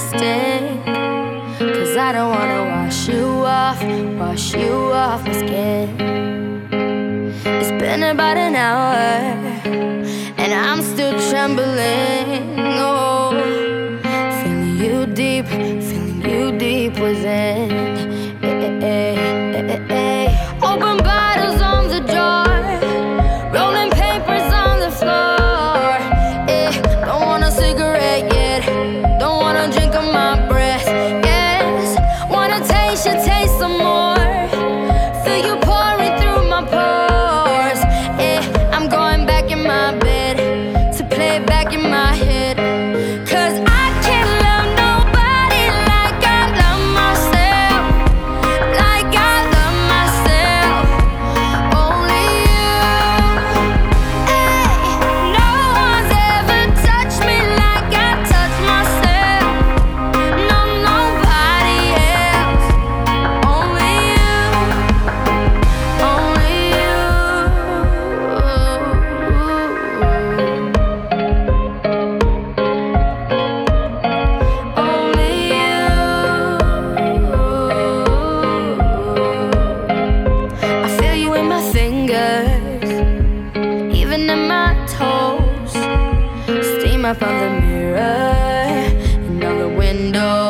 stink. 'Cause I don't wanna wash you off my skin. It's been about an hour and I'm still trembling. Oh, feeling you deep within. Open bottles on the door, rolling papers on the floor. Don't want a cigarette yet, don't wanna drink on my breath. Yes, wanna taste some more. Feel you pouring through my pores. I'm going back in my bed to play it back in my head. 'Cause I can't love nobody like I love myself, like I love myself. Only you. No one's ever touched me like I touch myself. No, nobody else. Only you. Only you. Only you. I feel you in my fingers, even in my toes. Steam up on the mirror and on the window.